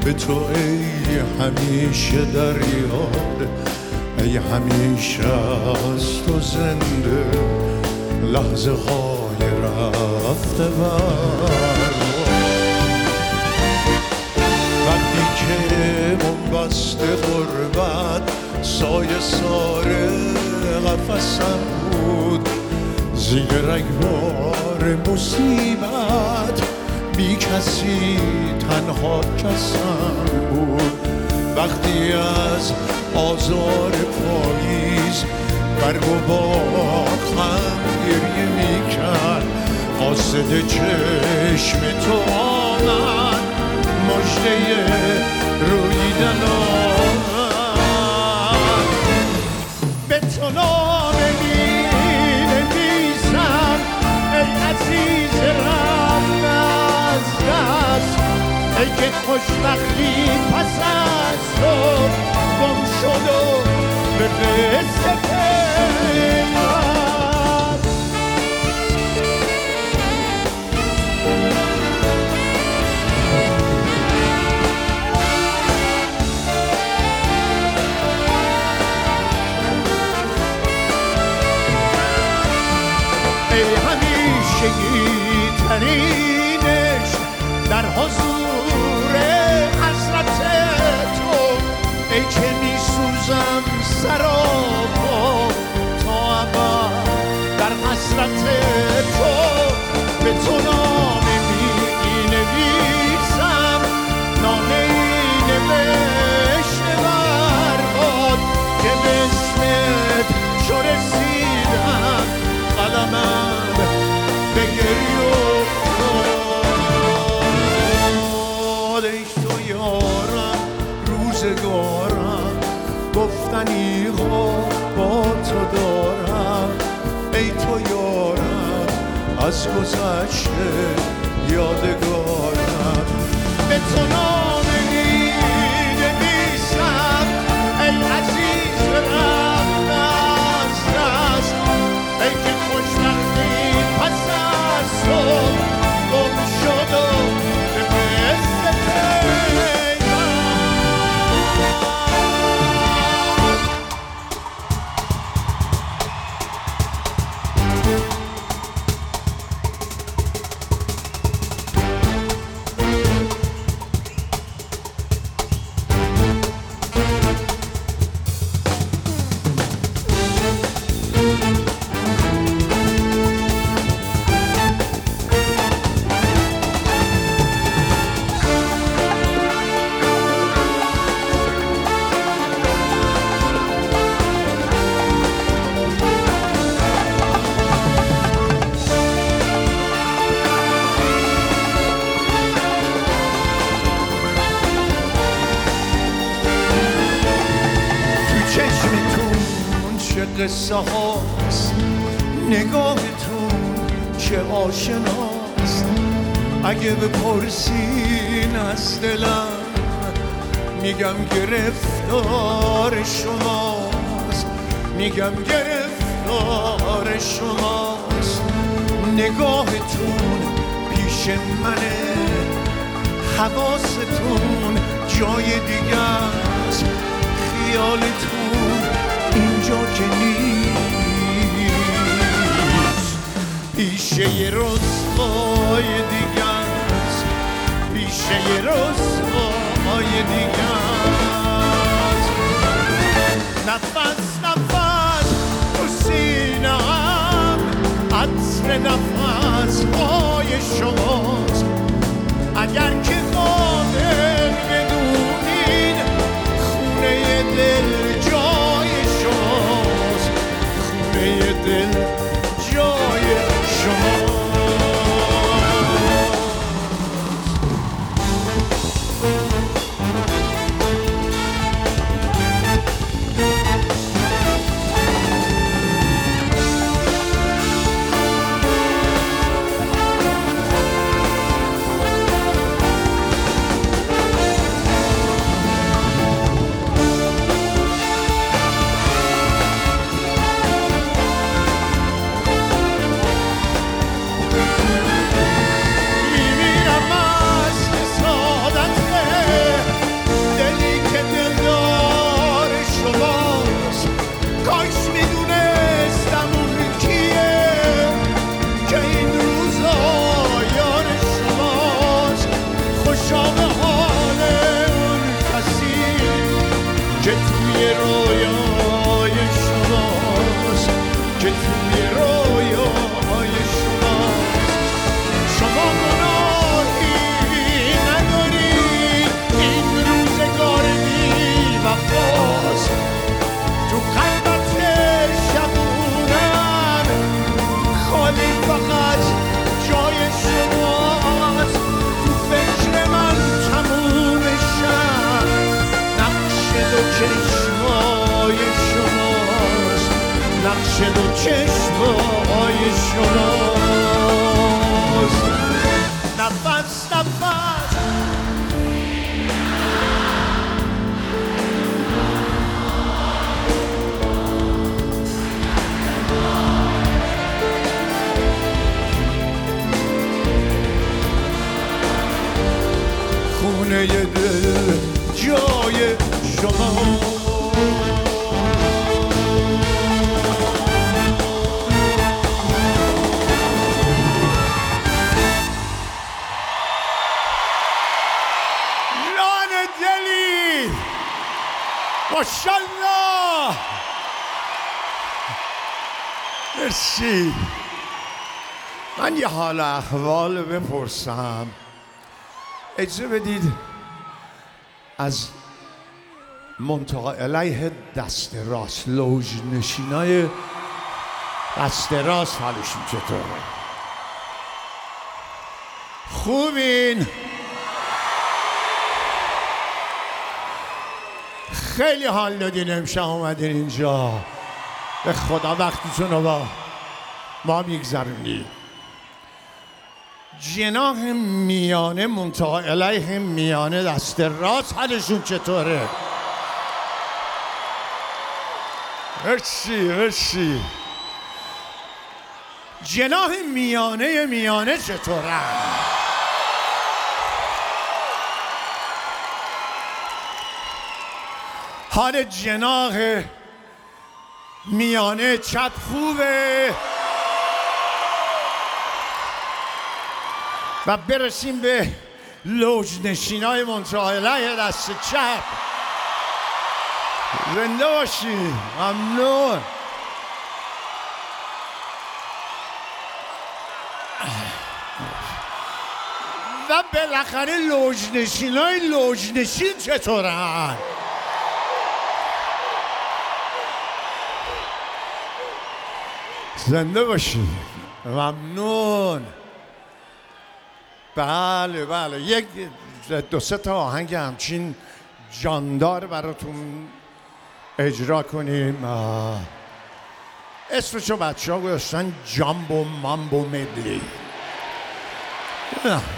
به تو ای همیشه در یاد، ای همیشه از تو زنده لحظه های رفته بر. وقتی که بنبست غربت سایه ساره قفسم بود، زیر رگبار مصیبت بی کسی تنها کسم بود. وقتی از آزار پاییز برگ و باغم گریه میکرد، قاصد چشم تو آمد مژده روییدن آمد. به تو نامه می‌نویسم ای عزیز رفت از دست، ای که خوشبختی پس از تو گم شد و به قصه پیوست. ای همیشگی ترینش در حضور حضرت تو، ای که می سوزم سراپا تا ابد در حسرت تو. به تو نامه می نویسم، نامه ای نوشته برباد که به اسمت چو رسیدم قلمم به گریه افتاد. ای تو یارم روزگارم، گفتنی ها با تو دارم، ای تو یارم از گذشته یادگارم. به تو نامه می نویسم ای عزیز رفت از دست، ای که خوشبختی پس از تو گم شد و به قصه پیوست. قصه هاست، نگاهتون چه آشناست. اگه بپرسین از دلم میگم گرفتار شماست، میگم گرفتار شماست. نگاهتون پیش منه، حواستون جای دیگه است، خیالتون اینجا که نیست. پیشه یه رسوای دیگه است، پیشه یه رسوای دیگه است. نفس نفس تو سینه‌ام عطر نفس‌های شماست. اگر که قادر بدونین خونه دل جای شماست، خونه دل جای شماست. پیش دو چشمای شماست. نفس نفس خونه دل جای شما. ماشالله. مرسی. من یه حال احوال بپرسم. اجازه بدید از منتها علیه دست راست، لوژ نشینای دست راست حالشون چطوره؟ خوبین؟ خیلی حال دادین امشب اومدین اینجا. به خدا وقتتون رو با ما میگذرونی. جناح میانه منتها علیه میانه دست راست حالشون چطوره؟ مرسی. جناح میانه چطوره؟ حال جناح میانه چپ خوبه؟ و برسیم به لوژ نشینای منتها علیه دست چپ. زنده باشی. ممنون. و بالاخره لوژ نشینای لوژ نشین چطورن؟ زنده باشی. ممنون. بله یک دو سه تا آهنگ همچین جاندار براتون اجرا کنیم. اسمشو بچه ها گذاشتن جامبو مامبو مدلی.